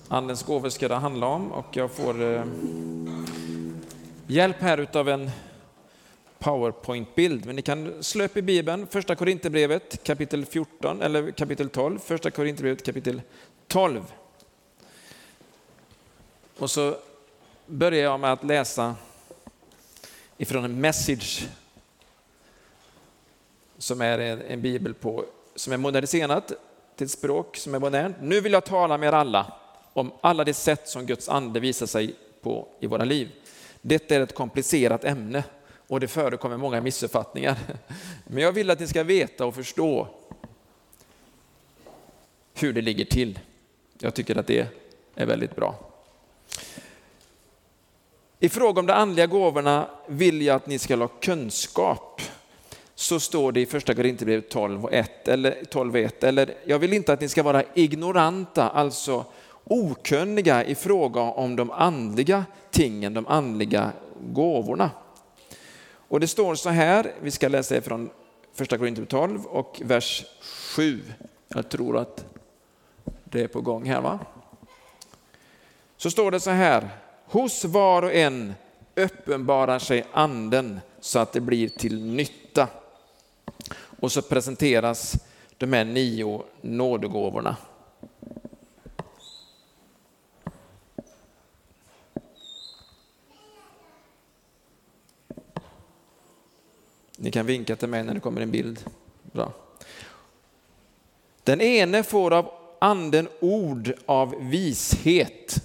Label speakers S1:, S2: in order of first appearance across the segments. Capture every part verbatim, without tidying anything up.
S1: Andens gåvor ska det handla om, och jag får eh, hjälp här utav en PowerPoint-bild. Men ni kan slå upp i Bibeln, första Korinthierbrevet kapitel fjorton, eller kapitel tolv, första Korinthierbrevet kapitel tolv. Och så börjar jag med att läsa ifrån en Message, som är en, en bibel på, som är moderniserat till språk som är modernt. Nu vill jag tala med er alla om alla de sätt som Guds ande visar sig på i våra liv. Detta är ett komplicerat ämne och det förekommer många missuppfattningar. Men jag vill att ni ska veta och förstå hur det ligger till. Jag tycker att det är väldigt bra. I fråga om de andliga gåvorna vill jag att ni ska ha kunskap. Så står det i första Korinthierbrevet tolv och ett, eller tolv och ett. Eller jag vill inte att ni ska vara ignoranta, alltså okunniga i fråga om de andliga tingen, de andliga gåvorna. Och det står så här, vi ska läsa från första Korinthierbrevet tolv och vers sju. Jag tror att det är på gång här, va? Så står det så här: hos var och en uppenbarar sig anden så att det blir till nytta. Och så presenteras de här nio nådegåvorna. Ni kan vinka till mig när det kommer en bild. Bra. Den ene får av anden ord av vishet.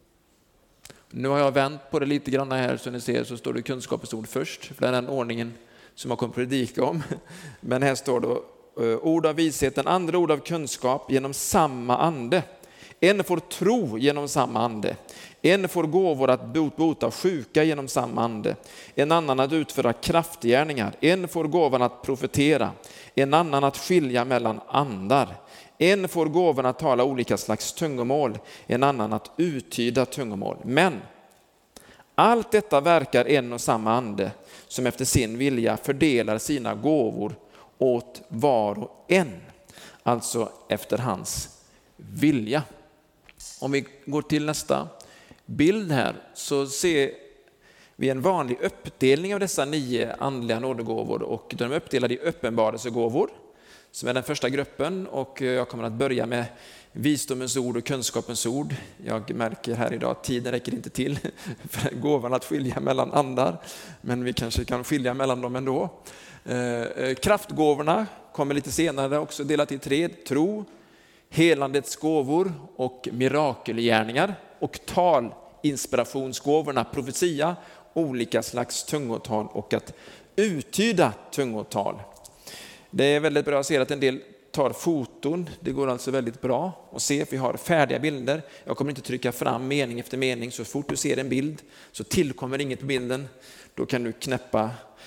S1: Nu har jag vänt på det lite grann här, så ni ser, så står det kunskapens ord först. För det är den ordningen som jag kommer predika om. Men här står det ord av vishet, den andra ord av kunskap genom samma ande. En får tro genom samma ande. En får gåvor att bota sjuka genom samma ande. En annan att utföra kraftgärningar. En får gåvan att profetera. En annan att skilja mellan andar. En får gåvan att tala olika slags tungomål. En annan att uttyda tungomål. Men allt detta verkar en och samma ande, som efter sin vilja fördelar sina gåvor åt var och en. Alltså efter hans vilja. Om vi går till nästa bild här, så ser vi en vanlig uppdelning av dessa nio andliga nådegåvor, och de är uppdelade i uppenbarelsegåvor som är den första gruppen, och jag kommer att börja med visdomens ord och kunskapens ord. Jag märker här idag att tiden räcker inte till för gåvan att skilja mellan andar, men vi kanske kan skilja mellan dem ändå. Kraftgåvorna kommer lite senare, också delat i tre: tro, helandets gåvor och mirakelgärningar, och talinspirationsgåvorna, profetia, olika slags tungotal och att uttyda tungotal. Det är väldigt bra att se att en del tar foton. Det går alltså väldigt bra att se, för vi har färdiga bilder. Jag kommer inte trycka fram mening efter mening. Så fort du ser en bild så tillkommer inget på bilden. Då kan du knäppa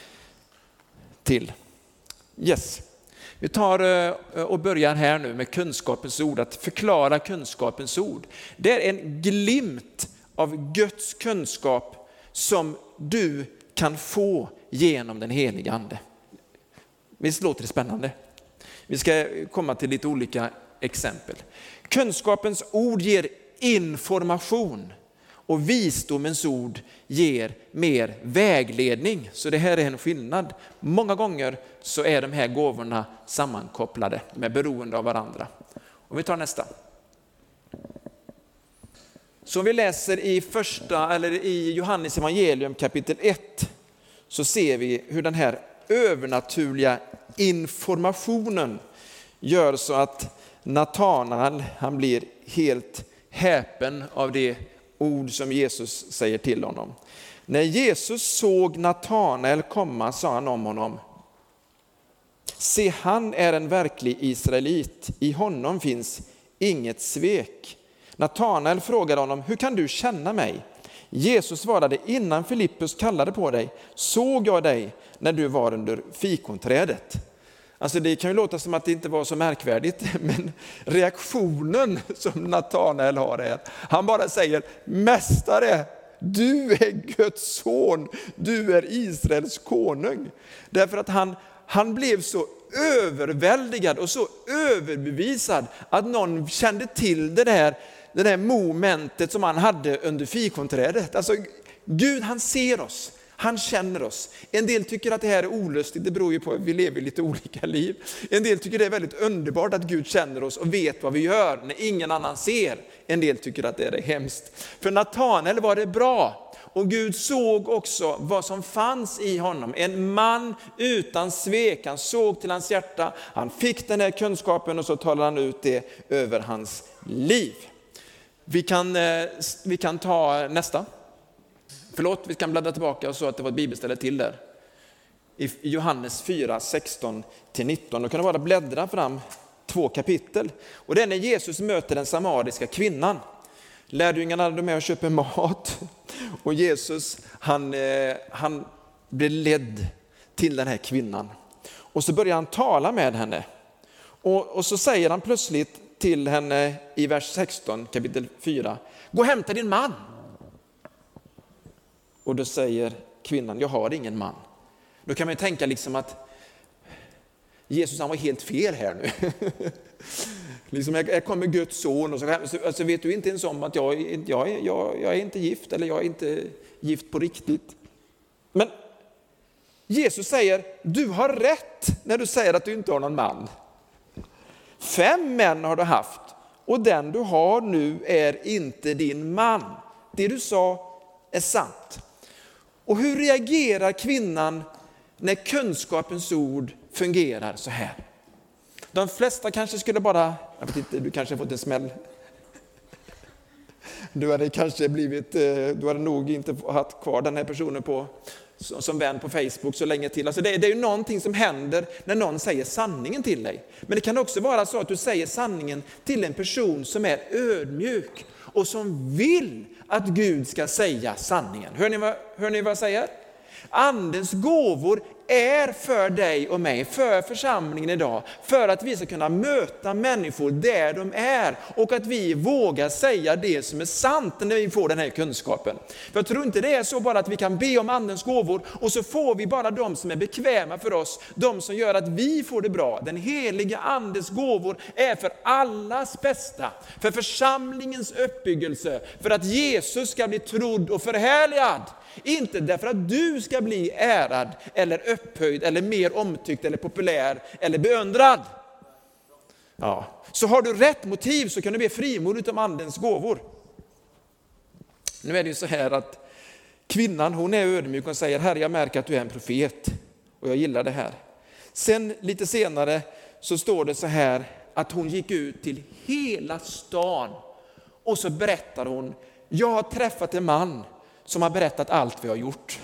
S1: till. Yes. Vi tar och börjar här nu med kunskapens ord, att förklara kunskapens ord. Det är en glimt av Guds kunskap som du kan få genom den heliga ande. Visst låter det spännande? Vi ska komma till lite olika exempel. Kunskapens ord ger information, och visdomens ord ger mer vägledning. Så det här är en skillnad. Många gånger så är de här gåvorna sammankopplade, med beroende av varandra. Och vi tar nästa. Så vi läser i första eller i Johannes evangelium kapitel ett, så ser vi hur den här övernaturliga informationen gör så att Natanael, han blir helt häpen av det ord som Jesus säger till honom. När Jesus såg Natanael komma sa han om honom: se, han är en verklig israelit, i honom finns inget svek. Natanael frågade honom: hur kan du känna mig? Jesus svarade: innan Filippus kallade på dig såg jag dig när du var under fikonträdet. Alltså det kan ju låta som att det inte var så märkvärdigt, men reaktionen som Natanael har är, han bara säger: mästare, du är Guds son, du är Israels konung. Därför att han, han blev så överväldigad och så överbevisad att någon kände till det där det där momentet som han hade under fikonträdet. Alltså Gud, han ser oss. Han känner oss. En del tycker att det här är olustigt, det beror ju på att vi lever lite olika liv. En del tycker det är väldigt underbart att Gud känner oss och vet vad vi gör när ingen annan ser. En del tycker att det är hemskt. För Natanael var det bra. Och Gud såg också vad som fanns i honom. En man utan svek. Han såg till hans hjärta. Han fick den här kunskapen och så talade han ut det över hans liv. Vi kan, vi kan ta nästa. Förlåt, vi kan bläddra tillbaka och så att det var ett bibelställe till där. I Johannes fyra, sexton till nitton. Då kan det bara bläddra fram två kapitel. Och det är när Jesus möter den samariska kvinnan. Lärjungarna är med och köper mat. Och Jesus, han, han blir ledd till den här kvinnan. Och så börjar han tala med henne. Och, och så säger han plötsligt till henne i vers sexton, kapitel fyra. Gå och hämta din man. Och då säger kvinnan, jag har ingen man. Då kan man ju tänka liksom att Jesus, han var helt fel här nu. liksom, här kommer Guds son och så alltså, vet du inte ens om att jag, jag, jag, jag är inte gift eller jag är inte gift på riktigt. Men Jesus säger, du har rätt när du säger att du inte har någon man. Fem män har du haft och den du har nu är inte din man. Det du sa är sant. Och hur reagerar kvinnan när kunskapens ord fungerar så här? De flesta kanske skulle bara, jag vet inte, du kanske fått en smäll. Du hade kanske blivit, du hade nog inte haft kvar den här personen på, som vän på Facebook så länge till. Alltså det, det är ju någonting som händer när någon säger sanningen till dig. Men det kan också vara så att du säger sanningen till en person som är ödmjuk och som vill att Gud ska säga sanningen. Hör ni vad, hör ni vad jag säger? Andens gåvor är för dig och mig, för församlingen idag, för att vi ska kunna möta människor där de är och att vi vågar säga det som är sant när vi får den här kunskapen. För jag tror inte det är så bara att vi kan be om andens gåvor och så får vi bara de som är bekväma för oss, de som gör att vi får det bra. Den heliga andes gåvor är för allas bästa, för församlingens uppbyggelse, för att Jesus ska bli trodd och förhärligad. Inte därför att du ska bli ärad eller upphöjd eller mer omtyckt eller populär eller beundrad. Ja. Så har du rätt motiv så kan du be frimodigt om andens gåvor. Nu är det ju så här att kvinnan, hon är ödmjuk och säger, Herre, jag märker att du är en profet och jag gillar det här. Sen lite senare så står det så här att hon gick ut till hela stan och så berättar hon, jag har träffat en man som har berättat allt vi har gjort.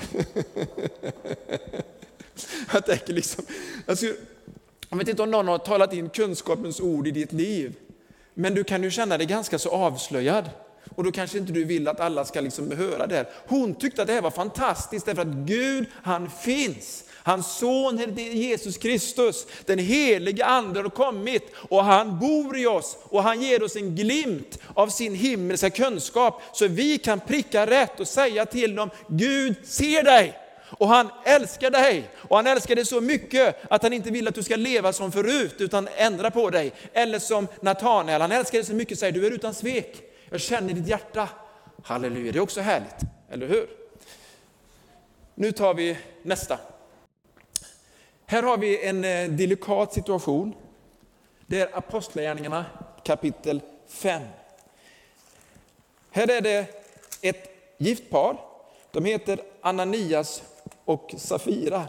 S1: Jag tänker liksom, alltså, jag vet inte om någon har talat in kunskapens ord i ditt liv, men du kan ju känna dig ganska så avslöjad. Och då kanske inte du vill att alla ska liksom höra det här. Hon tyckte att det här var fantastiskt därför att Gud, han finns. Hans son Jesus Kristus, den heliga ande har kommit och han bor i oss och han ger oss en glimt av sin himmelska kunskap så vi kan pricka rätt och säga till dem, Gud ser dig och han älskar dig och han älskar dig så mycket att han inte vill att du ska leva som förut utan ändra på dig. Eller som Natanael, han älskar dig så mycket och säger, du är utan svek. Jag känner ditt hjärta. Halleluja, det är också härligt, eller hur? Nu tar vi nästa. Här har vi en eh, delikat situation. Det är Apostlagärningarna kapitel fem. Här är det ett gift par. De heter Ananias och Safira.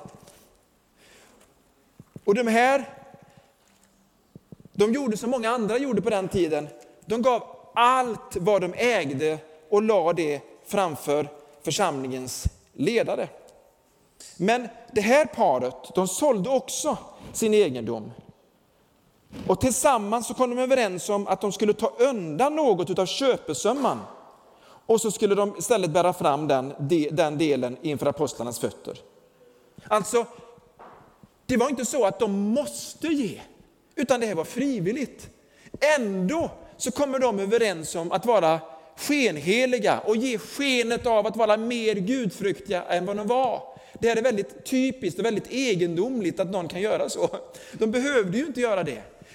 S1: Och de här, de gjorde som många andra gjorde på den tiden. De gav allt vad de ägde och la det framför församlingens ledare. Men det här paret, de sålde också sin egendom. Och tillsammans så kom de överens om att de skulle ta undan något av köpesumman. Och så skulle de istället bära fram den, den delen inför apostlarnas fötter. Alltså, det var inte så att de måste ge, utan det här var frivilligt. Ändå så kommer de överens om att vara skenheliga och ge skenet av att vara mer gudfruktiga än vad de var. Det är väldigt typiskt och väldigt egendomligt att någon kan göra så. De behövde ju inte göra det.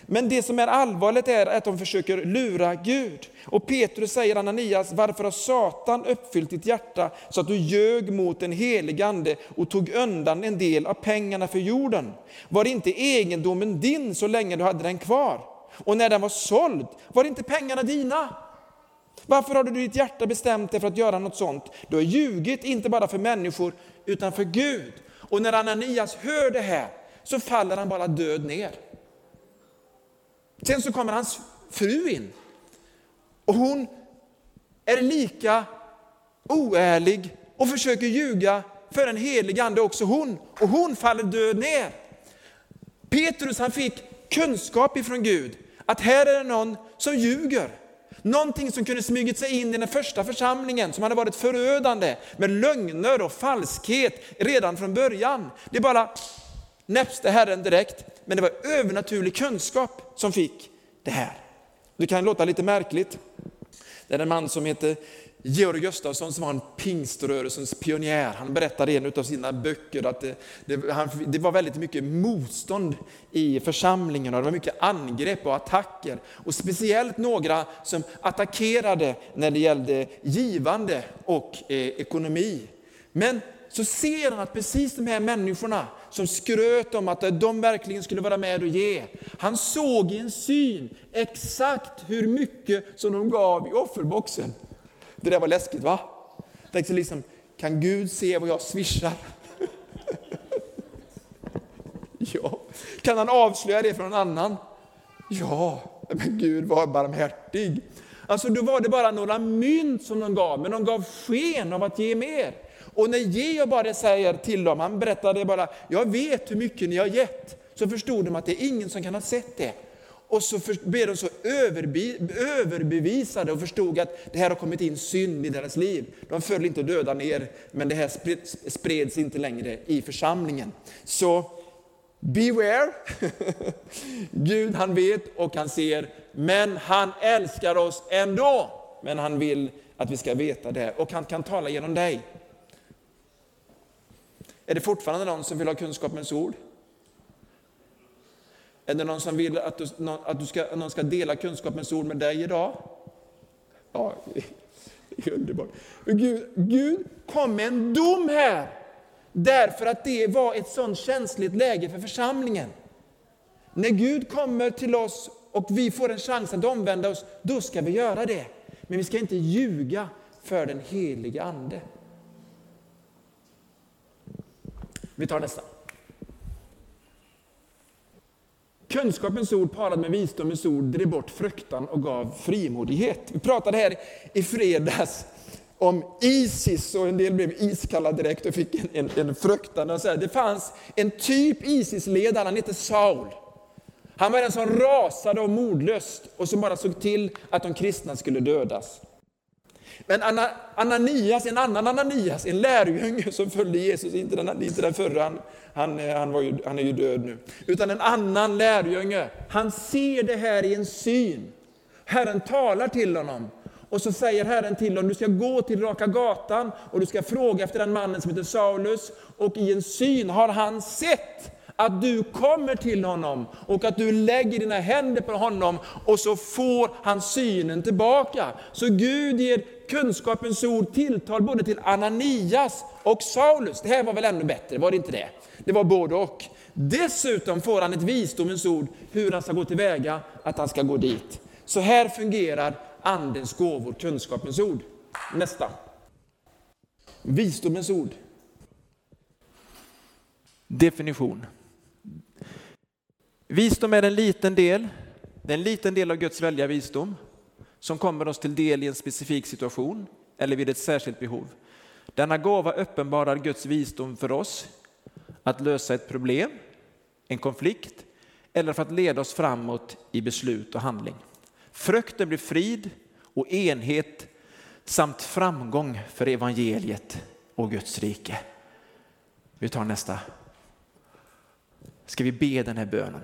S2: Men det som är allvarligt är att de försöker lura Gud. Och Petrus säger Ananias, varför har Satan uppfyllt ditt hjärta så att du ljög mot en helig ande och tog undan en del av pengarna för jorden? Var inte egendomen din så länge du hade den kvar? Och när den var såld, var inte pengarna dina? Varför har du ditt hjärta bestämt dig för att göra något sånt? Du har ljugit inte bara för människor utan för Gud. Och när Ananias hör det här så faller han bara död ner. Sen så kommer hans fru in. Och hon är lika oärlig och försöker ljuga för en helig ande också hon. Och hon faller död ner. Petrus han fick kunskap ifrån Gud. Att här är det någon som ljuger. Någonting som kunde smugit sig in i den första församlingen som hade varit förödande med lögner och falskhet redan från början. Det bara näpste Herren direkt. Men det var övernaturlig kunskap som fick det här. Det kan låta lite märkligt. Det är en man som heter Georg Gustafsson som var en pingströrelsens pionjär. Han berättade i en av sina böcker att det, det, han, det var väldigt mycket motstånd i församlingen och det var mycket angrepp och attacker. Och speciellt några som attackerade när det gällde givande och eh, ekonomi. Men så ser han att precis de här människorna som skröt om att de verkligen skulle vara med och ge. Han såg i en syn exakt hur mycket som de gav i offerboxen. Det där var läskigt, va? Tänkte liksom, kan Gud se vad jag swishar? Ja. Kan han avslöja det från en annan? Ja, men Gud var barmhärtig. Alltså då var det bara några mynt som de gav, men de gav sken av att ge mer. Och när Georg bara säger till dem, han berättade bara, jag vet hur mycket ni har gett. Så förstod de att det är ingen som kan ha sett det. Och så blev de så överbe, överbevisade och förstod att det här har kommit in synd i deras liv. De föll inte döda ner, men det här spreds, spreds inte längre i församlingen. Så beware. Gud han vet och han ser, men han älskar oss ändå. Men han vill att vi ska veta det och han kan tala genom dig. Är det fortfarande någon som vill ha kunskapens ord? Är det någon som vill att, du, att du ska, någon ska dela kunskapens ord med dig idag? Ja, det är underbart. Gud, Gud kom med en dom här. Därför att det var ett sånt känsligt läge för församlingen. När Gud kommer till oss och vi får en chans att omvända oss, då ska vi göra det. Men vi ska inte ljuga för den heliga ande. Vi tar nästa. Kunskapens ord parad med visdomens ord drev bort fruktan och gav frimodighet. Vi pratade här i fredags om ISIS och en del blev iskalla direkt och fick en, en, en fruktan. Och så här. Det fanns en typ ISIS-ledare, han hette Saul. Han var den som rasade av mordlöst och som bara såg till att de kristna skulle dödas. Men Ananias, en annan Ananias, en lärjunge som följde Jesus, inte den, inte den förra, han, han, han, var ju, han är ju död nu. Utan en annan lärjunge, han ser det här i en syn. Herren talar till honom. Och så säger Herren till honom, du ska gå till Raka gatan och du ska fråga efter den mannen som heter Saulus. Och i en syn har han sett att du kommer till honom och att du lägger dina händer på honom och så får han synen tillbaka. Så Gud ger kunskapens ord tilltal både till Ananias och Saulus. Det här var väl ännu bättre, var det inte det? Det var både och. Dessutom får han ett visdomens ord hur han ska gå tillväga, att han ska gå dit. Så här fungerar andens gåvor, kunskapens ord. Nästa. Visdomens ord.
S1: Definition. Visdom är en liten del, det är en liten del av Guds välja visdom som kommer oss till del i en specifik situation eller vid ett särskilt behov. Denna gåva uppenbarar Guds visdom för oss att lösa ett problem, en konflikt eller för att leda oss framåt i beslut och handling. Frukten blir frid och enhet samt framgång för evangeliet och Guds rike. Vi tar nästa. Ska vi be den här bönen?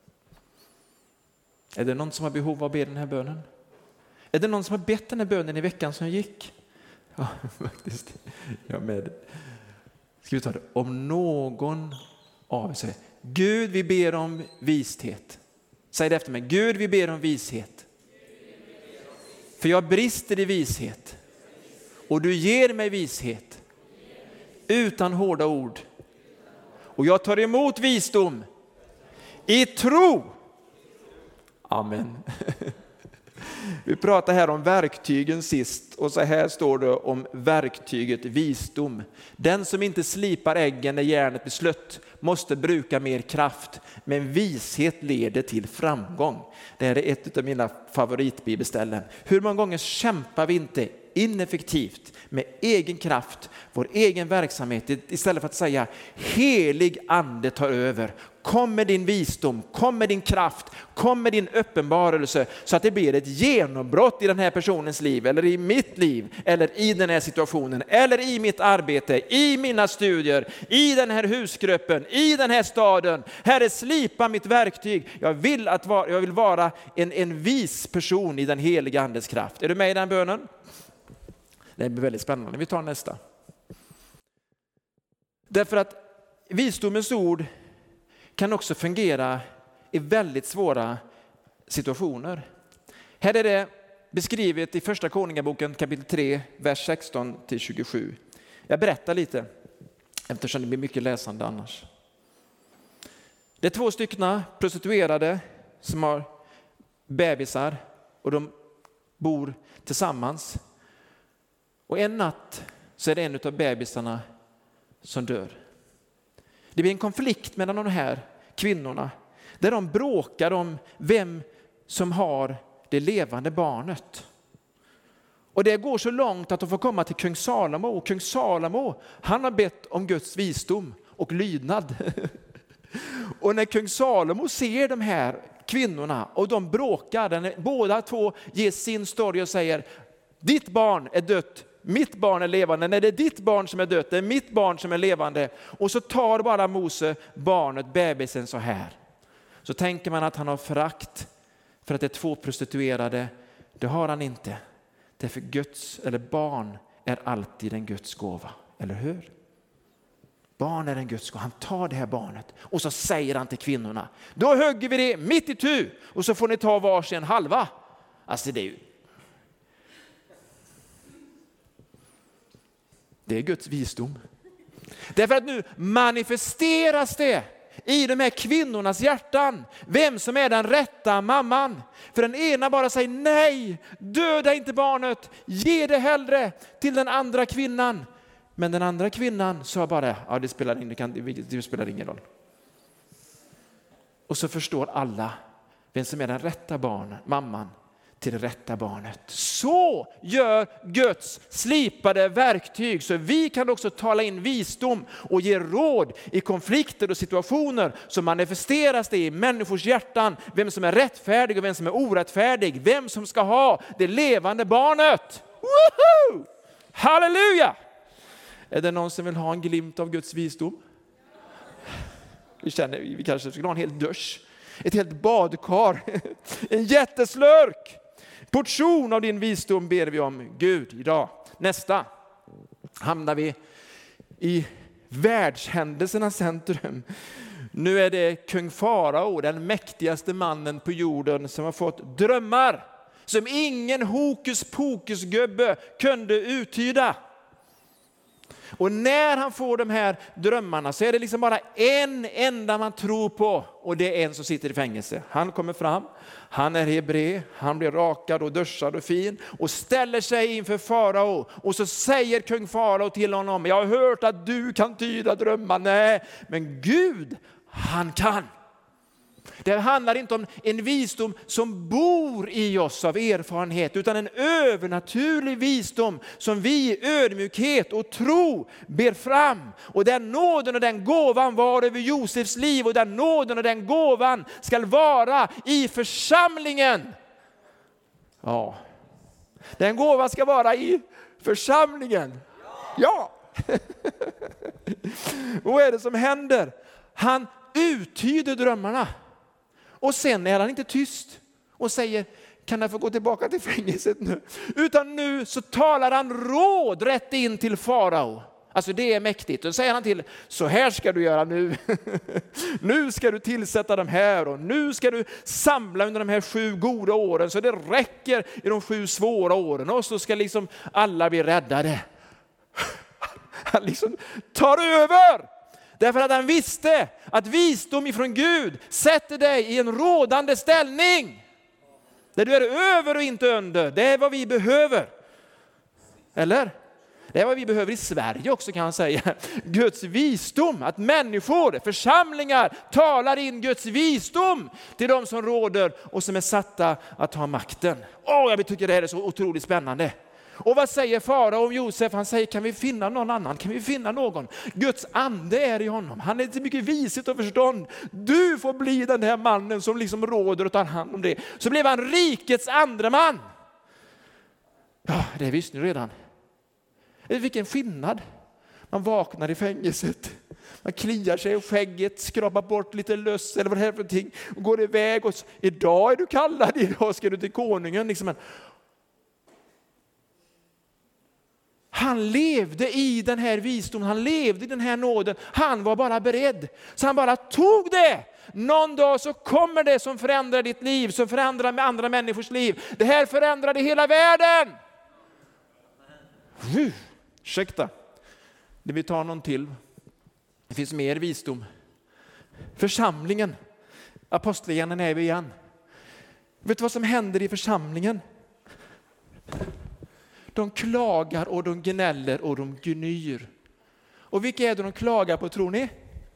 S1: Är det någon som har behov av att be den här bönen? Är det någon som har bett den här bönen i veckan som gick? Ja, faktiskt. Jag med. Ska vi ta det? Om någon av sig. Gud, vi ber om vishet. Säg det efter mig. Gud, vi ber om vishet. För jag brister i vishet. Och du ger mig vishet. Utan hårda ord. Och jag tar emot visdom. I tro. Amen. Vi pratade här om verktygen sist. Och så här står det om verktyget visdom. Den som inte slipar äggen när järnet blir slött måste bruka mer kraft. Men vishet leder till framgång. Det här är ett av mina favoritbibelställen. Hur många gånger kämpar vi inte ineffektivt med egen kraft, vår egen verksamhet, istället för att säga helig ande tar över. Kom med din visdom, kom med din kraft, kom med din uppenbarelse så att det blir ett genombrott i den här personens liv eller i mitt liv eller i den här situationen eller i mitt arbete, i mina studier, i den här husgruppen, i den här staden. Herre, slipa mitt verktyg. Jag vill, att vara, jag vill vara en, en vis person i den heliga andes kraft. Är du med i den bönen? Det blir väldigt spännande. Vi tar nästa. Därför att visdomens ord kan också fungera i väldigt svåra situationer. Här är det beskrivet i första Konungaboken kapitel tre, vers sexton till tjugosju. Jag berättar lite eftersom det blir mycket läsande annars. Det är två stycken prostituerade som har bebisar och de bor tillsammans. Och en natt så är det en av bebisarna som dör. Det blir en konflikt mellan de här kvinnorna där de bråkar om vem som har det levande barnet. Och det går så långt att de får komma till kung Salomo. Och kung Salomo, han har bett om Guds visdom och lydnad. Och när kung Salomo ser de här kvinnorna och de bråkar, båda två ger sin story och säger: ditt barn är dött, mitt barn är levande. Nej, det är ditt barn som är dött, det är mitt barn som är levande. Och så tar bara Mose barnet, bebisen, så här. Så tänker man att han har förakt för att det är två prostituerade. Det har han inte. Det är för Guds, eller barn är alltid en Guds gåva. Eller hur? Barn är en Guds gåva. Han tar det här barnet och så säger han till kvinnorna: då hugger vi det mitt i tu och så får ni ta varsin halva. Alltså det är ju... Det är Guds visdom. Därför att nu manifesteras det i de här kvinnornas hjärtan vem som är den rätta mamman. För den ena bara säger nej, döda inte barnet, ge det hellre till den andra kvinnan. Men den andra kvinnan sa bara: ja, det spelar ingen, det kan, det spelar ingen roll. Och så förstår alla vem som är den rätta barnen, mamman till det rätta barnet. Så gör Guds slipade verktyg. Så vi kan också tala in visdom och ge råd i konflikter och situationer, så manifesteras det i människors hjärtan vem som är rättfärdig och vem som är orättfärdig. Vem som ska ha det levande barnet. Woho! Halleluja! Är det någon som vill ha en glimt av Guds visdom? Vi känner, vi kanske skulle ha en hel dusch. Ett helt badkar. En jätteslurk. Portion av din visdom ber vi om, Gud, idag. Nästa hamnar vi i världshändelsernas centrum. Nu är det kung Farao, den mäktigaste mannen på jorden, som har fått drömmar som ingen hokus pokus gubbe kunde uttyda. Och när han får de här drömmarna så är det liksom bara en enda man tror på. Och det är en som sitter i fängelse. Han kommer fram, han är hebré, han blir rakad och duschad och fin. Och ställer sig inför Farao. Och så säger kung Farao till honom: jag har hört att du kan tyda drömmar. Nej, men Gud, han kan. Det handlar inte om en visdom som bor i oss av erfarenhet, utan en övernaturlig visdom som vi i ödmjukhet och tro ber fram. Och den nåden och den gåvan var över Josefs liv, och den nåden och den gåvan ska vara i församlingen. Ja, den gåvan ska vara i församlingen. Ja. Vad är det som händer? Han uttyder drömmarna. Och sen är han inte tyst och säger: kan jag få gå tillbaka till fängelset nu? Utan nu så talar han råd rätt in till Farao. Alltså det är mäktigt. Och då säger han till, så här ska du göra nu. Nu ska du tillsätta de här och nu ska du samla under de här sju goda åren så det räcker i de sju svåra åren. Och så ska liksom alla bli räddade. Han liksom tar över. Därför att han visste att visdom ifrån Gud sätter dig i en rådande ställning. Där du är över och inte under. Det är vad vi behöver. Eller? Det är vad vi behöver i Sverige också, kan man säga. Guds visdom. Att människor, församlingar talar in Guds visdom till de som råder och som är satta att ha makten. Åh, jag tycker det här är så otroligt spännande. Och vad säger farao om Josef? Han säger, kan vi finna någon annan? Kan vi finna någon? Guds ande är i honom. Han är så mycket vishet och förstånd. Du får bli den här mannen som liksom råder och tar hand om det. Så blev han rikets andra man. Ja, det visste ni redan. Vilken skillnad. Man vaknar i fängelset. Man kliar sig i skägget, skrapar bort lite löss eller vad det är för någonting. Och går iväg och idag är du kallad, idag ska du till konungen. Liksom. Han levde i den här visdomen, han levde i den här nåden. Han var bara beredd. Så han bara tog det. Någon dag så kommer det som förändrar ditt liv, som förändrar med andra människors liv. Det här förändrade hela världen. Uh, ursäkta. Det vi tar någon till. Det finns mer visdom. Församlingen. Apostlagärningarna är vi igen. Vet du vad som händer i församlingen? De klagar och de gnäller och de gnyr. Och vilka är det de klagar på, tror ni?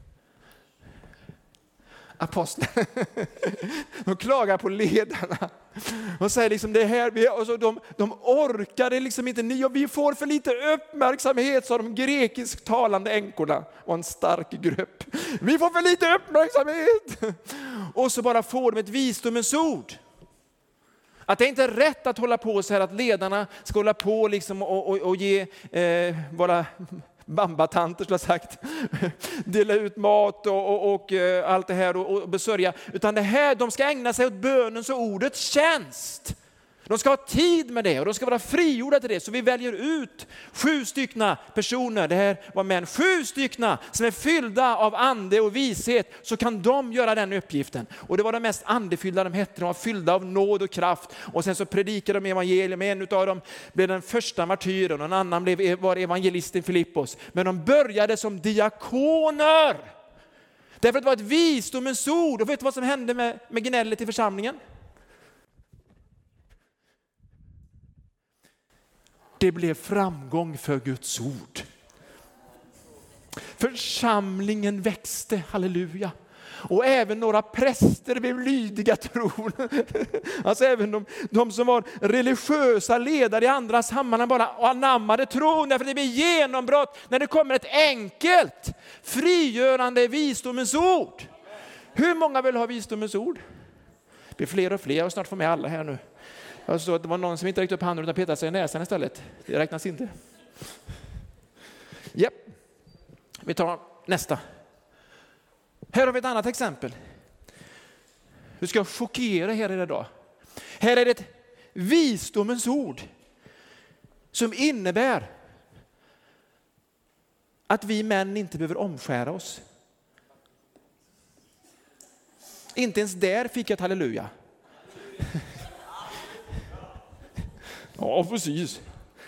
S1: Apostlar. De klagar på ledarna. De säger liksom det här, vi, alltså de, de orkar liksom inte, ni och vi får för lite uppmärksamhet, sa de grekisktalande änkorna och en stark grupp. Vi får för lite uppmärksamhet. Och så bara får de ett visdomens ord. Att det inte är rätt att hålla på så här, att ledarna ska hålla på liksom och, och, och ge eh, våra bambatanter, skulle jag sagt, dela ut mat och, och, och allt det här och, och besörja. Utan det här, de ska ägna sig åt bönens och ordets tjänst. De ska ha tid med det och de ska vara frigjorda till det. Så vi väljer ut sju styckna personer, det här var män, sju styckna som är fyllda av ande och vishet, så kan de göra den uppgiften. Och det var de mest andefyllda de hette, de var fyllda av nåd och kraft. Och sen så predikade de evangelium, en av dem blev den första martyren och en annan blev, var evangelisten Filippos. Men de började som diakoner. Därför att det var ett visdomens ord. Och vet du vad som hände med, med gnället i församlingen? Det blev framgång för Guds ord. Församlingen växte, halleluja. Och även några präster blev lydiga tron. Alltså även de, de som var religiösa ledare i andra sammanhang bara anammade tron. Därför det blir genombrott när det kommer ett enkelt, frigörande visdomens ord. Hur många vill ha visdomens ord? Det blir fler och fler och snart får med alla här nu. Jag såg att det var någon som inte räckte upp handen utan petade sig i näsan istället. Det räknas inte. Japp. Vi tar nästa. Här har vi ett annat exempel. Hur ska jag chockera er idag? Här är det ett visdomens ord som innebär att vi män inte behöver omskära oss. Inte ens där fick jag ett halleluja. Ja, precis.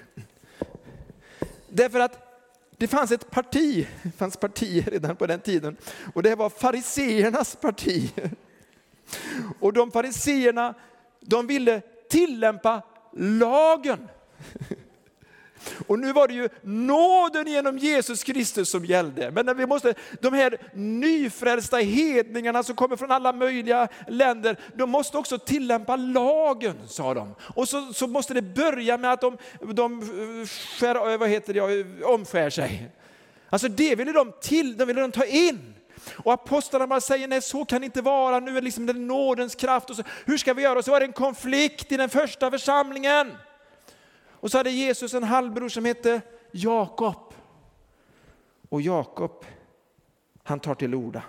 S1: Därför att det fanns ett parti, det fanns partier redan på den tiden, och det var fariseernas parti. Och de fariseerna, de ville tillämpa lagen. Och nu var det ju nåden genom Jesus Kristus som gällde. Men när vi måste, de här nyfrälsta hedningarna som kommer från alla möjliga länder, de måste också tillämpa lagen, sa de. Och så, så måste det börja med att de, de skär, vad heter det, omskär sig. Alltså det ville de till, de ville de ta in. Och apostlarna bara säger, nej så kan det inte vara, nu är det liksom den nådens kraft. Och så, hur ska vi göra? Och så var det en konflikt i den första församlingen. Och så hade Jesus en halvbror som hette Jakob. Och Jakob, han tar till orda.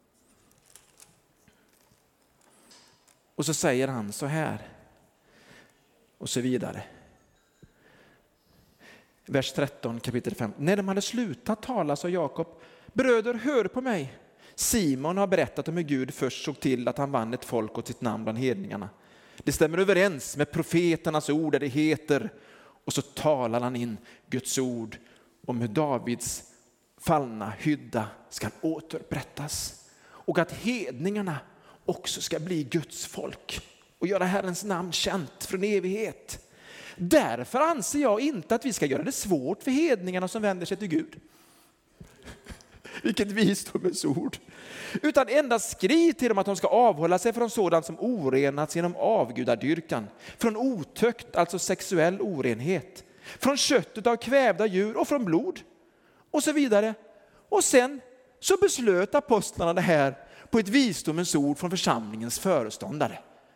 S1: Och så säger han så här. Och så vidare.
S2: vers tretton kapitel fem. När de hade slutat tala sa Jakob: bröder, hör på mig. Simon har berättat om hur Gud först såg till att han vann ett folk åt sitt namn bland hedningarna. Det stämmer överens med profeternas ord där det heter. Och så talar han in Guds ord om hur Davids fallna hydda ska återupprättas. Och att hedningarna också ska bli Guds folk och göra Herrens namn känt från evighet. Därför anser jag inte att vi ska göra det svårt för hedningarna som vänder sig till Gud. Vilket visdomens ord. Utan endast skriv till dem att de ska avhålla sig från sådant som orenats genom avgudadyrkan. Från otukt, alltså sexuell orenhet. Från köttet av kvävda djur och från blod. Och så vidare. Och sen så beslöt apostlarna det här på ett visdomens ord från församlingens föreståndare.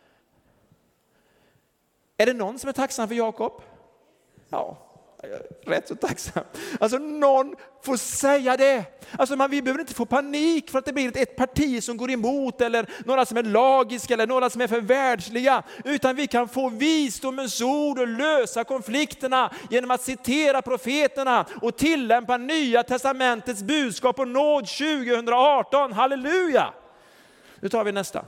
S2: Är det någon som är tacksam för Jakob? Ja, jag är rätt så tacksam. Alltså någon får säga det. Alltså man, vi behöver inte få panik för att det blir ett, ett parti som går emot eller några som är lagiska eller några som är för världsliga. Utan vi kan få visdomens ord och lösa konflikterna genom att citera profeterna och tillämpa Nya testamentets budskap och nåd tjugo arton. Halleluja! Nu tar vi nästa.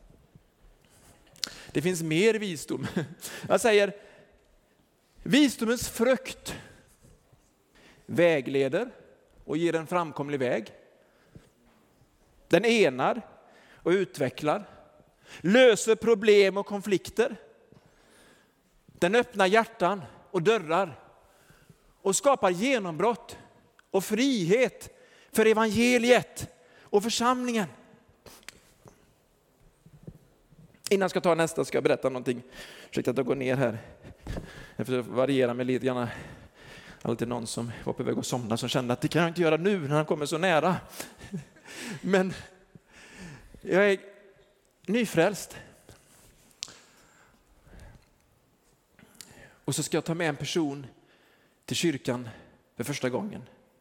S2: Det finns mer visdom. Jag säger, visdomens frukt vägleder och ger en framkomlig väg. Den enar och utvecklar. Löser problem och konflikter. Den öppnar hjärtan och dörrar. Och skapar genombrott och frihet för evangeliet och församlingen. Innan jag ska ta nästa ska jag berätta någonting. Ursäkta att jag går ner här. Jag försöker variera mig lite grann. Alltid någon som var på väg att somna som kände att det kan jag inte göra nu när han kommer så nära. Men jag är nyfrälst. Och så ska jag ta med en person till kyrkan för första gången.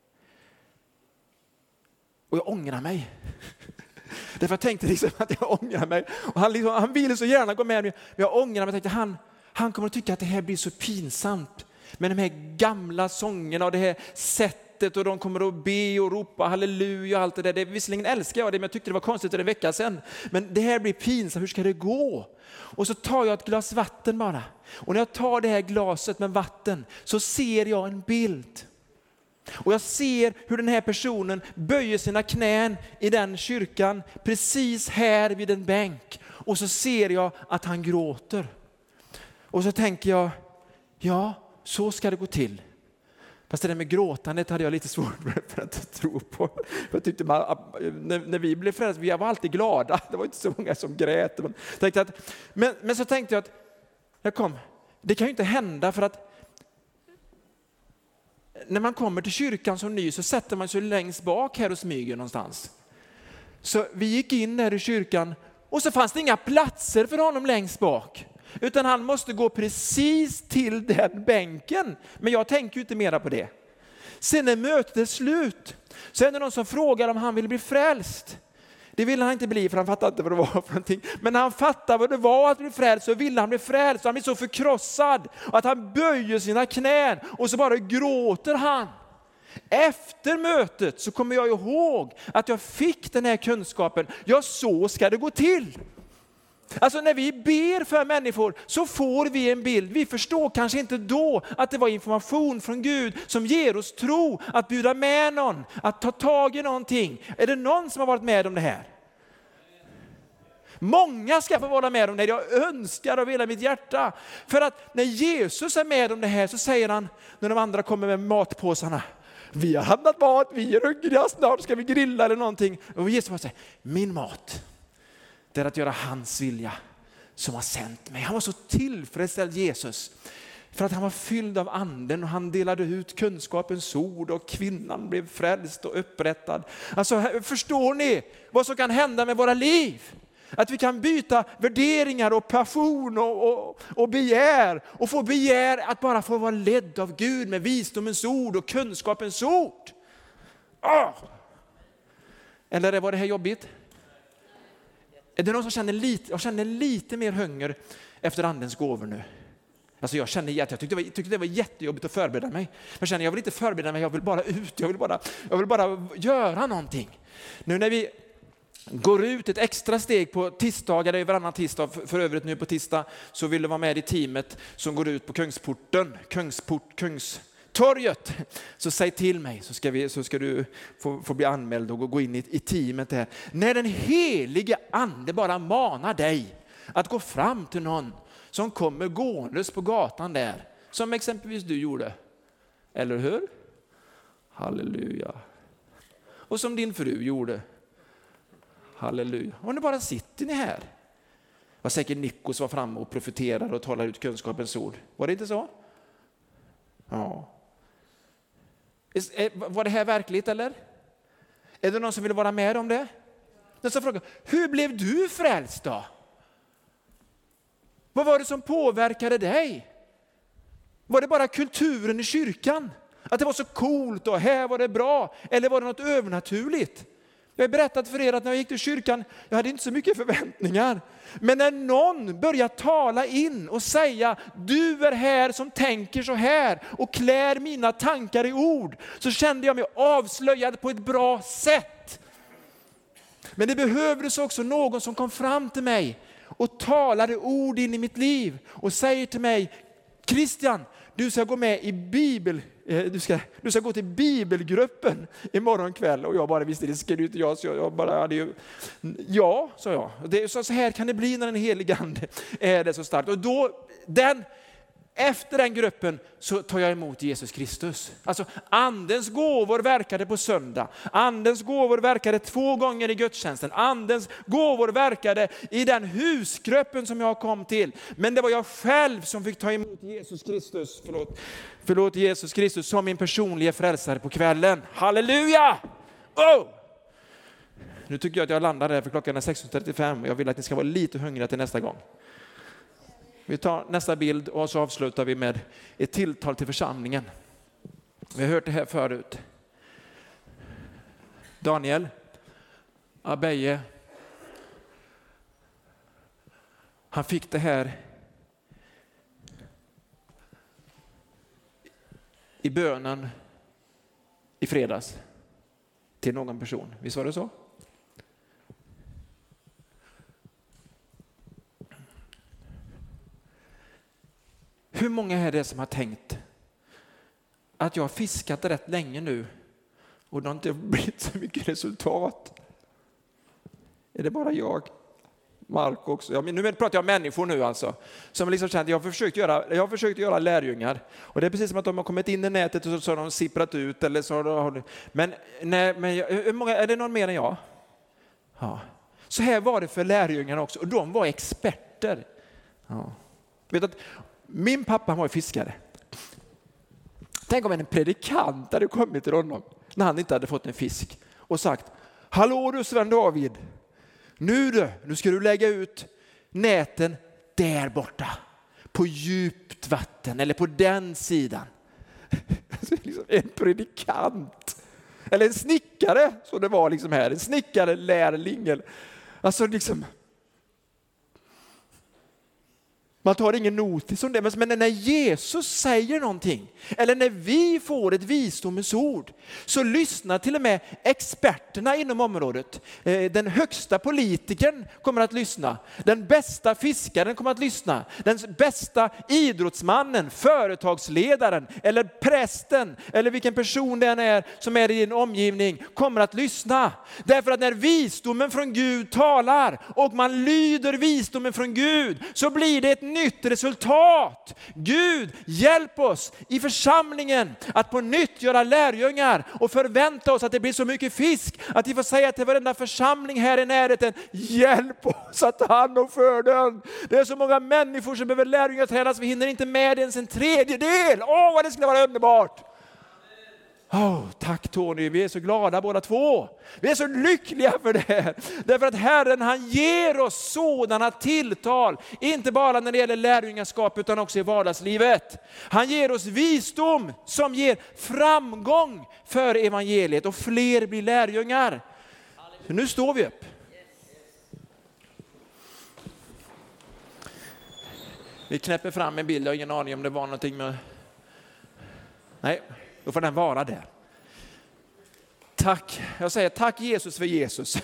S2: Och jag ångrar mig. Därför jag tänkte liksom att jag ångrar mig. Och han, liksom, han ville så gärna gå med mig. Men jag ångrar mig. Jag tänkte han, han kommer att tycka att det här blir så pinsamt. Med de här gamla sångerna och det här sättet. Och de kommer att be och ropa halleluja och allt det där. Det, visserligen älskar jag det, men jag tyckte det var konstigt för en vecka sedan. Men det här blir pinsamt. Hur ska det gå? Och så tar jag ett glas vatten bara. Och när jag tar det här glaset med vatten så ser jag en bild. Och jag ser hur den här personen böjer sina knän i den kyrkan precis här vid en bänk. Och så ser jag att han gråter. Och så tänker jag, ja, så ska det gå till. Fast det där med gråtandet hade jag lite svårt för att tro på. Jag tyckte man, när, när vi blev frälsta, vi var alltid glada. Det var inte så många som grät. Men, tänkte att, men, men så tänkte jag att, jag kom, det kan ju inte hända för att när man kommer till kyrkan som ny så sätter man sig längst bak här och smyger någonstans. Så vi gick in där i kyrkan och så fanns det inga platser för honom längst bak. Utan han måste gå precis till den bänken. Men jag tänker ju inte mera på det. Sen när mötet är slut så är det någon som frågar om han vill bli frälst. Det ville han inte bli för han fattade inte vad det var för någonting. Men när han fattade vad det var att bli frälst så ville han bli frälst. Och han blir så förkrossad att han böjer sina knän och så bara gråter han. Efter mötet så kommer jag ihåg att jag fick den här kunskapen. Ja, så ska det gå till. Alltså när vi ber för människor så får vi en bild. Vi förstår kanske inte då att det var information från Gud som ger oss tro att bjuda med någon, att ta tag i någonting. Är det någon som har varit med om det här? Många ska få vara med om det. Jag önskar av hela mitt hjärta. För att när Jesus är med om det här så säger han, när de andra kommer med matpåsarna, vi har handlat mat, vi är hungriga, snart ska vi grilla eller någonting. Och Jesus bara säger, min mat, det är att göra hans vilja som har sänt mig. Han var så tillfredsställd, Jesus, för att han var fylld av anden och han delade ut kunskapens ord och kvinnan blev frälst och upprättad. Alltså förstår ni vad som kan hända med våra liv? Att vi kan byta värderingar och passion och, och, och begär och få begär att bara få vara ledd av Gud med visdomens ord och kunskapens ord. Oh! Eller var det här jobbigt? Är det någon som känner lite, jag känner lite mer hunger efter andens gåvor nu? Alltså jag kände att jag tyckte det, var, tyckte det var jättejobbigt att förbereda mig. Jag kände jag vill inte förbereda mig, jag vill bara ut. Jag vill bara, jag vill bara göra någonting. Nu när vi går ut ett extra steg på tisdagar, det är varannan tisdag, för övrigt nu på tisdag så vill du vara med i teamet som går ut på Kungsporten, Kungsport, Kungstorget. Så säg till mig så ska, vi, så ska du få, få bli anmäld och gå in i, i teamet där. När den helige ande bara manar dig att gå fram till någon som kommer gåendes på gatan där, som exempelvis du gjorde. Eller hur? Halleluja. Och som din fru gjorde. Halleluja. Och nu bara sitter ni här. Var säkert Nikos var framme och profeterade och talade ut kunskapens ord. Var det inte så? Ja. Var det här verkligt eller? Är det någon som vill vara med om det? Nästa fråga. Hur blev du frälst då? Vad var det som påverkade dig? Var det bara kulturen i kyrkan? Att det var så coolt och här var det bra? Eller var det något övernaturligt? Jag har berättat för er att när jag gick till kyrkan, jag hade inte så mycket förväntningar. Men när någon börjar tala in och säga, du är här som tänker så här och klär mina tankar i ord, så kände jag mig avslöjad på ett bra sätt. Men det behövdes också någon som kom fram till mig och talade ord in i mitt liv och säger till mig, Christian, du ska gå med i bibel, du ska, du ska gå till bibelgruppen imorgon kväll. Och jag bara visste, det ska du inte jag, så jag bara hade ju, ja, sa jag. Det, så, så här kan det bli när den helige ande är det så starkt. Och då, den, efter den gruppen så tar jag emot Jesus Kristus. Alltså andens gåvor verkade på söndag. Andens gåvor verkade två gånger i gudstjänsten. Andens gåvor verkade i den husgruppen som jag kom till. Men det var jag själv som fick ta emot Jesus Kristus. Förlåt, förlåt Jesus Kristus som min personliga frälsare på kvällen. Halleluja! Oh! Nu tycker jag att jag landar där för klockan är sexton trettiofem. Och jag vill att ni ska vara lite hungriga till nästa gång. Vi tar nästa bild och så avslutar vi med ett tilltal till församlingen. Vi har hört det här förut. Daniel, Abeje, han fick det här i bönen i fredags till någon person. Visst var det så? Hur många är det som har tänkt att jag har fiskat rätt länge nu och det har inte blivit så mycket resultat? Är det bara jag? Mark också. Ja, men nu pratar jag om människor nu alltså. Som liksom känt, jag har försökt göra, jag har försökt göra lärjungar. Och det är precis som att de har kommit in i nätet och så har de sipprat ut. Eller så har de, men nej, men hur många, är det någon mer än jag? Ja. Så här var det för lärjungarna också. Och de var experter. Ja. Vet att min pappa var fiskare. Tänk om en predikant hade kommit till honom när han inte hade fått en fisk och sagt, hallå du Sven David, nu du, nu ska du lägga ut näten där borta på djupt vatten eller på den sidan. En predikant eller en snickare, så det var liksom här, en snickare, lärling. Alltså liksom, man tar ingen notis om det, men när Jesus säger någonting, eller när vi får ett visdomens ord, så lyssnar till och med experterna inom området. Den högsta politikern kommer att lyssna. Den bästa fiskaren kommer att lyssna. Den bästa idrottsmannen, företagsledaren, eller prästen, eller vilken person det än är som är i din omgivning, kommer att lyssna. Därför att när visdomen från Gud talar och man lyder visdomen från Gud, så blir det ett nytt resultat. Gud, hjälp oss i församlingen att på nytt göra lärjungar och förvänta oss att det blir så mycket fisk att vi får säga till varenda församling här i närheten, hjälp oss att ta hand om skörden. Det är så många människor som behöver lärjungar tränas, vi hinner inte med ens en tredjedel. Åh, vad det skulle vara underbart. Oh, tack Tony, vi är så glada båda två. Vi är så lyckliga för det här. Därför att Herren, han ger oss sådana tilltal. Inte bara när det gäller lärjungaskap utan också i vardagslivet. Han ger oss visdom som ger framgång för evangeliet och fler blir lärjungar. Så nu står vi upp.
S1: Vi knäpper fram en bild, jag har ingen aning om det var någonting med... Nej, då får den vara där. Tack, jag säger tack Jesus för Jesus.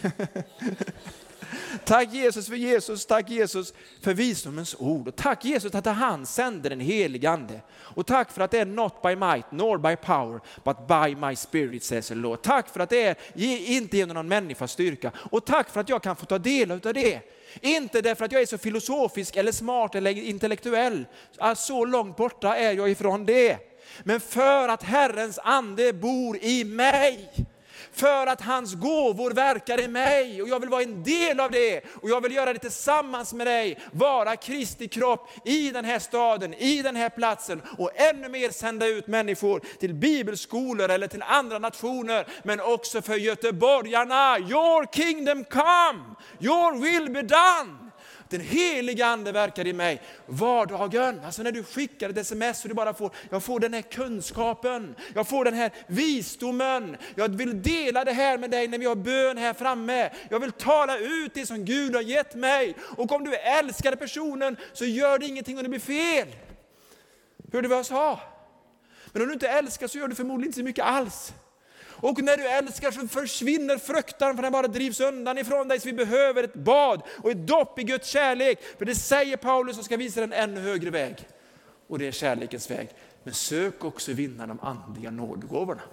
S1: Tack Jesus för Jesus, tack Jesus för visdomens ord. Och tack Jesus att han sände den helige ande. Och tack för att det är not by might, nor by power, but by my spirit, says the Lord. Tack för att det är inte genom någon människas styrka. Och tack för att jag kan få ta del av det. Inte därför att jag är så filosofisk eller smart eller intellektuell. Så långt borta är jag ifrån det. Men för att Herrens ande bor i mig. För att hans gåvor verkar i mig och jag vill vara en del av det och jag vill göra det tillsammans med dig, vara Kristi kropp i den här staden, i den här platsen och ännu mer sända ut människor till bibelskolor eller till andra nationer, men också för göteborgarna. Your kingdom come, your will be done. Den heliga ande verkar i mig vardagen. Alltså när du skickar ett sms och du bara får, jag får den här kunskapen. Jag får den här visdomen. Jag vill dela det här med dig när vi har bön här framme. Jag vill tala ut det som Gud har gett mig. Och om du älskar personen så gör det ingenting om det blir fel. Hörde du vad jag sa? Men om du inte älskar så gör du förmodligen inte så mycket alls. Och när du älskar så försvinner fruktan, för den bara drivs undan ifrån dig. Så vi behöver ett bad och ett dopp i Guds kärlek. För det säger Paulus som ska visa en ännu högre väg. Och det är kärlekens väg. Men sök också vinna de andliga nådegåvorna.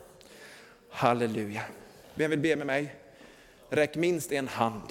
S1: Halleluja. Vem vill be med mig? Räck minst en hand.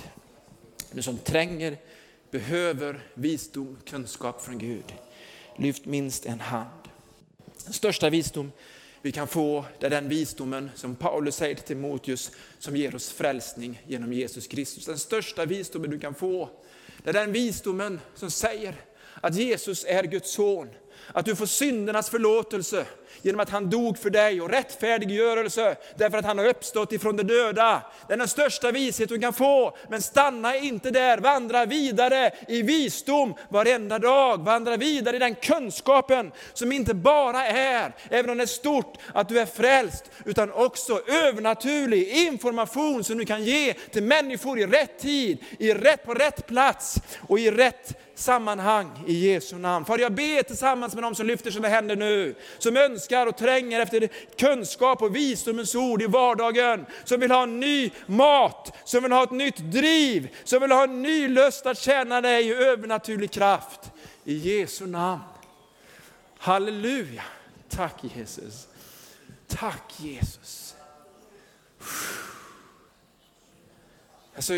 S1: Du som tränger, behöver visdom, kunskap från Gud. Lyft minst en hand. Den största visdom vi kan få, det är den visdomen som Paulus säger till Timoteus, som ger oss frälsning genom Jesus Kristus. Den största visdomen du kan få, det är den visdomen som säger att Jesus är Guds son. Att du får syndernas förlåtelse genom att han dog för dig, och rättfärdiggörelse därför att han har uppstått ifrån de döda. Det är den största vishet du kan få. Men stanna inte där, vandra vidare i visdom varenda dag. Vandra vidare i den kunskapen som inte bara är, även om det är stort, att du är frälst, utan också övernaturlig information som du kan ge till människor i rätt tid, i rätt, på rätt plats och i rätt sammanhang i Jesu namn. För jag ber tillsammans med dem som lyfter sina händer nu, som önskar och tränger efter kunskap och visdomens ord i vardagen, som vill ha en ny mat, som vill ha ett nytt driv, som vill ha en ny lust att tjäna dig i övernaturlig kraft. I Jesu namn. Halleluja. Tack Jesus. Tack Jesus. Alltså,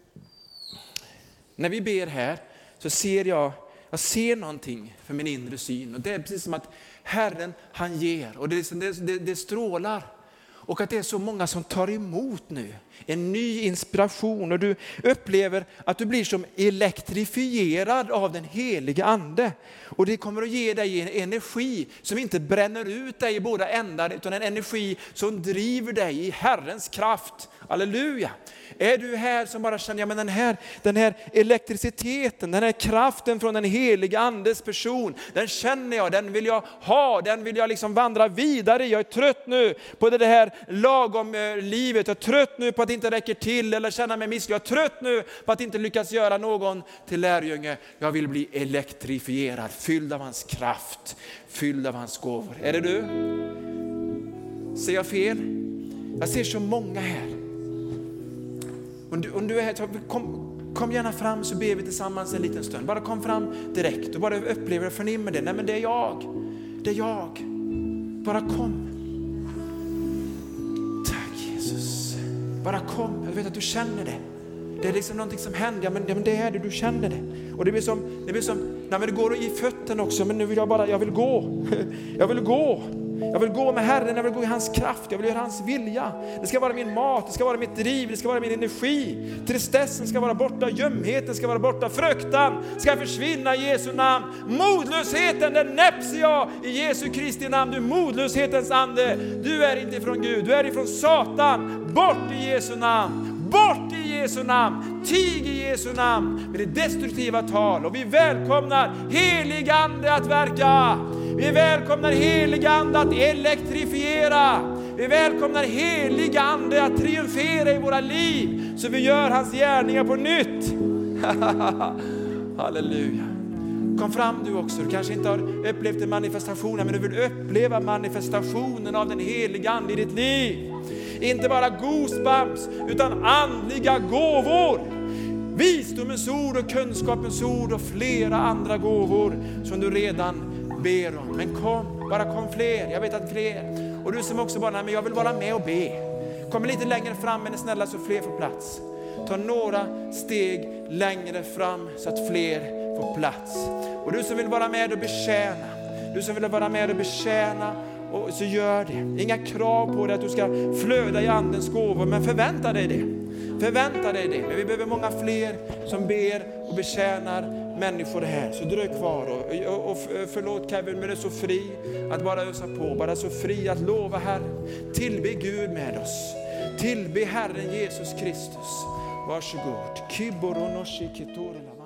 S1: när vi ber här så ser jag, jag ser någonting för min inre syn. Och det är precis som att Herren, han ger. Och det, det, det strålar. Och att det är så många som tar emot nu. En ny inspiration. Och du upplever att du blir som elektrifierad av den heliga ande. Och det kommer att ge dig en energi som inte bränner ut dig i båda ändar. Utan en energi som driver dig i Herrens kraft. Halleluja. Är du här som bara känner, ja, men den här, den här elektriciteten, den här kraften från den heliga andes person, den känner jag, den vill jag ha, den vill jag liksom vandra vidare. Jag är trött nu på det här lagom livet, jag är trött nu på att det inte räcker till eller känna mig misslyckad. Jag är trött nu på att inte lyckas göra någon till lärjunge. Jag vill bli elektrifierad, fylld av hans kraft, fylld av hans gåvor. Är det du? Ser jag fel? Jag ser så många här. Om du, om du är här, kom, kom gärna fram så ber vi tillsammans en liten stund. Bara kom fram direkt och bara upplever och förnimmer det. Nej, men det är jag. Det är jag. Bara kom. Tack Jesus. Bara kom. Jag vet att du känner det. Det är liksom någonting som händer. Ja, men, ja, men det är det, du känner det. Och det blir som, det blir som, nej, men det går i fötterna också. Men nu vill jag bara, jag vill gå. Jag vill gå. Jag vill gå med Herren, jag vill gå i hans kraft, jag vill göra hans vilja. Det ska vara min mat, det ska vara mitt driv, det ska vara min energi. Tristessen ska vara borta, gömheten ska vara borta, fruktan ska försvinna i Jesu namn. Modlösheten, den näpser jag i Jesu Kristi namn. Du modlöshetens ande, du är inte ifrån Gud, du är ifrån Satan. Bort i Jesu namn, bort i Jesu namn, tig i Jesu namn med det destruktiva tal. Och vi välkomnar helig ande att verka. Vi välkomnar helig ande att elektrifiera. Vi välkomnar helig ande att triumfera i våra liv, så vi gör hans gärningar på nytt. Halleluja.
S2: Kom fram du också. Du kanske inte har upplevt en manifestation, men du vill uppleva manifestationen av den heliga ande i ditt liv. Inte bara goosebumps, utan andliga gåvor. Visdomens ord och kunskapens ord och flera andra gåvor som du redan ber om. Men kom, bara kom fler. Jag vet att fler. Och du som också bara, nej, men jag vill vara med och be. Kom lite längre fram, men snälla, så fler får plats. Ta några steg längre fram så att fler får plats. Och du som vill vara med och betjäna. Du som vill vara med och betjäna, och så gör det. Inga krav på dig att du ska flöda i andens gåvor, men förvänta dig det. Förvänta dig det. Men vi behöver många fler som ber och betjänar människor här. Så dröj kvar och, och, och förlåt Kevin, men det är så fri att bara ösa på. Bara så fri att lova Herren. Tillbe Gud med oss. Tillbe Herren Jesus Kristus. Varsågod.